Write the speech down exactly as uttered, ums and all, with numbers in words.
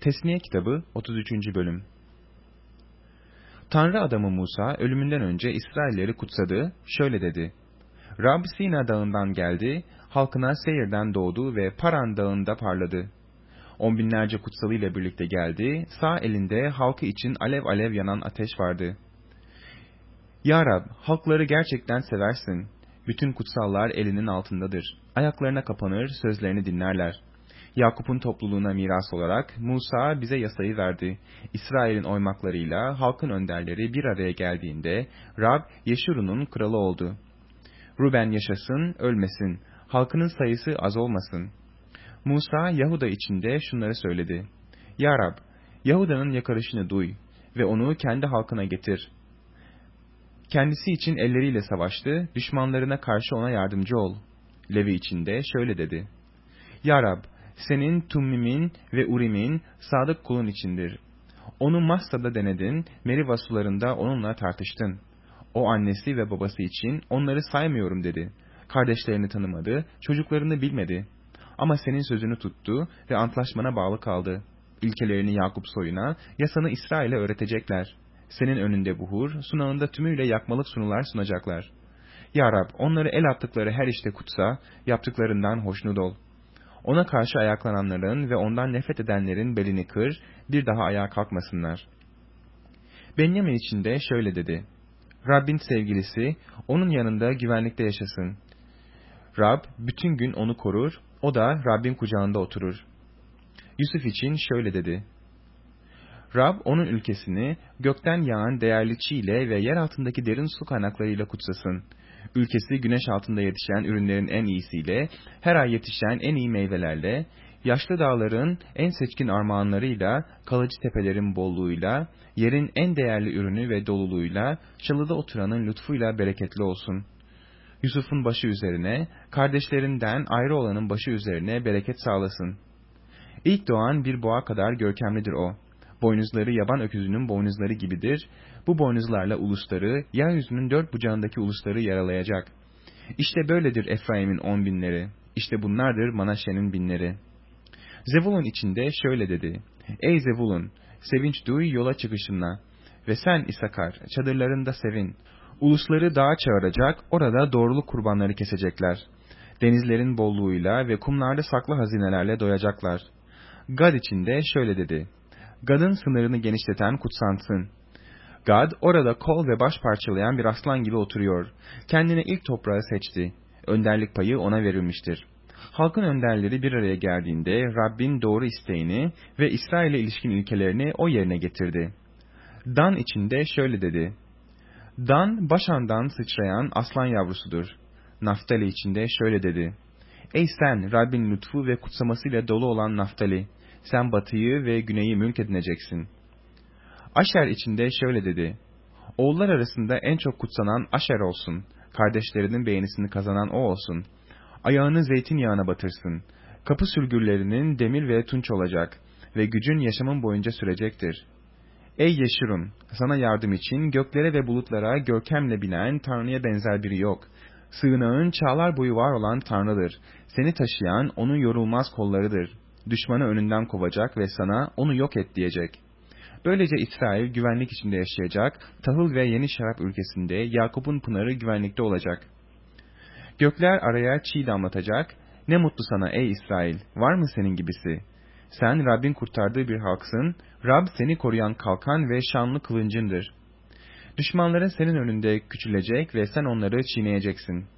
Tesniye kitabı otuz üçüncü bölüm. Tanrı adamı Musa ölümünden önce İsrailleri kutsadı, şöyle dedi: Rab Sina dağından geldi, halkına Seyir'den doğdu ve Paran dağında parladı. On binlerce kutsalıyla birlikte geldi, sağ elinde halkı için alev alev yanan ateş vardı. Ya Rab, halkları gerçekten seversin. Bütün kutsallar elinin altındadır. Ayaklarına kapanır, sözlerini dinlerler. Yakup'un topluluğuna miras olarak Musa bize yasayı verdi. İsrail'in oymaklarıyla halkın önderleri bir araya geldiğinde Rab Yeşurun'un kralı oldu. Ruben yaşasın, ölmesin. Halkının sayısı az olmasın. Musa Yahuda içinde şunları söyledi: Ya Rab, Yahuda'nın yakarışını duy ve onu kendi halkına getir. Kendisi için elleriyle savaştı, düşmanlarına karşı ona yardımcı ol. Levi içinde şöyle dedi: Ya Rab, senin Tummim'in ve Urim'in sadık kulun içindir. Onu Massa'da denedin, Meriva sularında onunla tartıştın. O annesi ve babası için onları saymıyorum dedi. Kardeşlerini tanımadı, çocuklarını bilmedi. Ama senin sözünü tuttu ve antlaşmana bağlı kaldı. İlkelerini Yakup soyuna, yasanı İsrail'e öğretecekler. Senin önünde buhur, sunağında tümüyle yakmalık sunular sunacaklar. Ya Rab, onları el attıkları her işte kutsa, yaptıklarından hoşnut ol. Ona karşı ayaklananların ve ondan nefret edenlerin belini kır, bir daha ayağa kalkmasınlar. Benyamin için de şöyle dedi: Rabbin sevgilisi, onun yanında güvenlikte yaşasın. Rab, bütün gün onu korur, o da Rabbin kucağında oturur. Yusuf için şöyle dedi: Rab, onun ülkesini gökten yağan değerli çiğle ve yer altındaki derin su kaynaklarıyla kutsasın. Ülkesi güneş altında yetişen ürünlerin en iyisiyle, her ay yetişen en iyi meyvelerle, yaşlı dağların en seçkin armağanlarıyla, kalıcı tepelerin bolluğuyla, yerin en değerli ürünü ve doluluğuyla, çalıda oturanın lütfuyla bereketli olsun. Yusuf'un başı üzerine, kardeşlerinden ayrı olanın başı üzerine bereket sağlasın. İlk doğan bir boğa kadar görkemlidir o. Boynuzları yaban öküzünün boynuzları gibidir. Bu boynuzlarla ulusları, yeryüzünün dört bucağındaki ulusları yaralayacak. İşte böyledir Efraim'in on binleri. İşte bunlardır Manaşe'nin binleri. Zevulun içinde şöyle dedi: Ey Zevulun, sevinç duy yola çıkışınla. Ve sen İsakar, çadırlarında sevin. Ulusları dağa çağıracak, orada doğruluk kurbanları kesecekler. Denizlerin bolluğuyla ve kumlarda saklı hazinelerle doyacaklar. Gad içinde şöyle dedi: Gad'ın sınırını genişleten kutsansın. Gad orada kol ve baş parçalayan bir aslan gibi oturuyor. Kendine ilk toprağı seçti. Önderlik payı ona verilmiştir. Halkın önderleri bir araya geldiğinde Rabbin doğru isteğini ve İsrail'e ilişkin ilkelerini o yerine getirdi. Dan içinde şöyle dedi: Dan Başan'dan sıçrayan aslan yavrusudur. Naftali içinde şöyle dedi: Ey sen Rabbin lütfu ve kutsamasıyla dolu olan Naftali, sen batıyı ve güneyi mülk edineceksin. Aşer içinde şöyle dedi: Oğullar arasında en çok kutsanan Aşer olsun, kardeşlerinin beğenisini kazanan o olsun. Ayağını zeytinyağına batırsın, kapı sülgürlerinin demir ve tunç olacak ve gücün yaşamın boyunca sürecektir. Ey Yeşurun, sana yardım için göklere ve bulutlara görkemle binen Tanrı'ya benzer biri yok. Sığınağın çağlar boyu var olan Tanrı'dır. Seni taşıyan onun yorulmaz kollarıdır. Düşmanı önünden kovacak ve sana onu yok et diyecek. Böylece İsrail güvenlik içinde yaşayacak, tahıl ve yeni şarap ülkesinde Yakup'un pınarı güvenlikte olacak. Gökler araya çiğ damlatacak, ne mutlu sana ey İsrail, var mı senin gibisi? Sen Rabbin kurtardığı bir halksın, Rab seni koruyan kalkan ve şanlı kılıncındır. Düşmanların senin önünde küçülecek ve sen onları çiğneyeceksin.